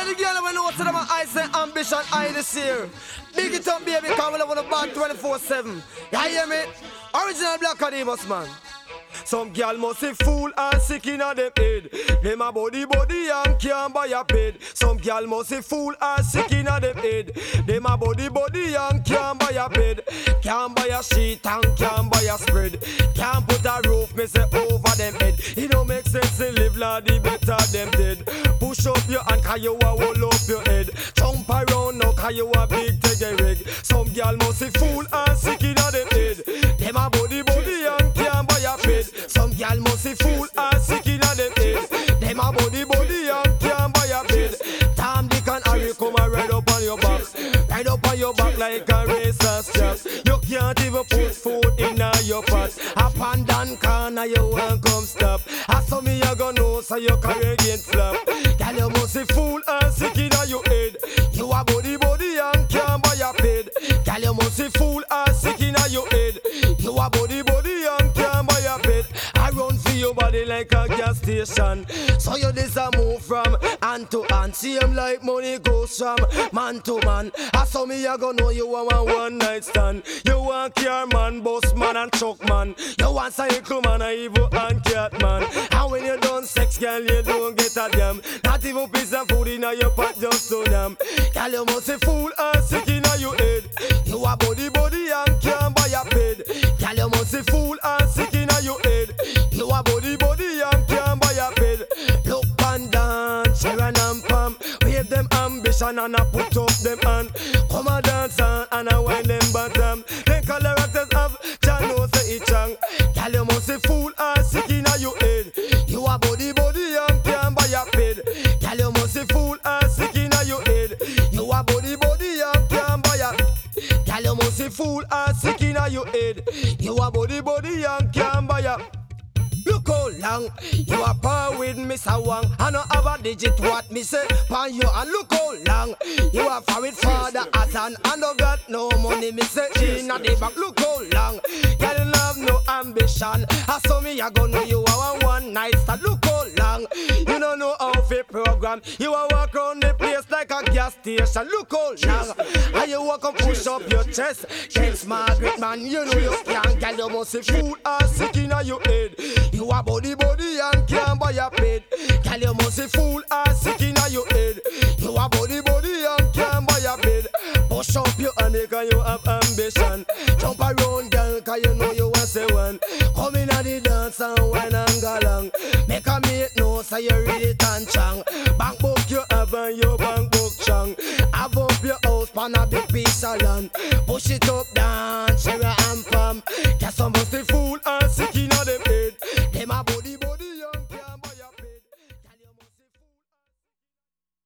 the girl when know to them I say ambition I this year. Big it up baby, cause we love on the bar 24/7. You hear me? Original Black Adimus man. Some girl must be fool and sick in a them head. Them a body and can't buy a bed. Some girl must be fool and sick in a them head. Them a body and can't buy a bed. Can't buy a sheet and can't buy a spread. Can't put a roof me say over them head. It don't make sense to live laddie better them dead. Push up your hand cause you a hold up your head. Jump around now cause you a big teggy rig. Some girl must be fool and sick in a them head. Them a body and can't buy a bed. Some gal must be fool and sick in a them head. Them a body and can't buy a bed. Tom, Dick and Harry come and ride up on your back. Ride up on your back like a racer's strap. You can't even put food in your pot. Up and down corner you won't come stop. I saw me you gonna know so you carry again flap. Gal you must be fool and sick in your head. You a body and can't buy a bed. Gal you must be fool and sick in your head. You a body and can't buy a bed. I run for your body like a gas station. So you this a move from hand to hand. See him like money goes from man to man. I saw me I gonna know you want one night stand. You want car man, boss man and truck man. You want cycle man, a evil and cat man. And when you done sex girl you don't get a damn. Not even piece of food in your pot just to them. Girl you must be fool and sick in your head. You a body and can't buy a bed. Girl you must be fool and sick in your head. You a body and can't buy a bed. Look and dance, Sharon and Pam. Wave them ambition and I put up them hand. Come and dance and I wind them bottom. Then color actors have channel say it chang. Girl you must be fool and sick in your head. You a body and can't buy a bed. Girl you must be fool and sick in your head. You a body and can't buy a. Girl you must be fool and sick in your head. You a body and can't buy a. Look how long you are par with Mr. Wang. I don't have a digit what me say pan you. And look how long you are far with Father Hassan. I don't got no money me say in a the back. Look how long girl you have no ambition. I saw me I gonna know you are one night stand. Look how long you don't know how to program. You are walk around the place like a gas station. Look how long and you walk and push up your chest. Thanks Margaret man, you know you can't. Girl you must be fool or sick in your head. You a body and can't buy a bed. Girl you must be fool or sick in your head. You a body and can't buy a bed. Push up your hand cause you have ambition. Jump around girl cause you know you want say one. Come in at the dance and wine and go long. Make a mate know so you ready and chang. Bank book you have and your bank book chang. Have up your house pan a big piece of land. Push it up down, Cherry and Pam. Guess I must be fool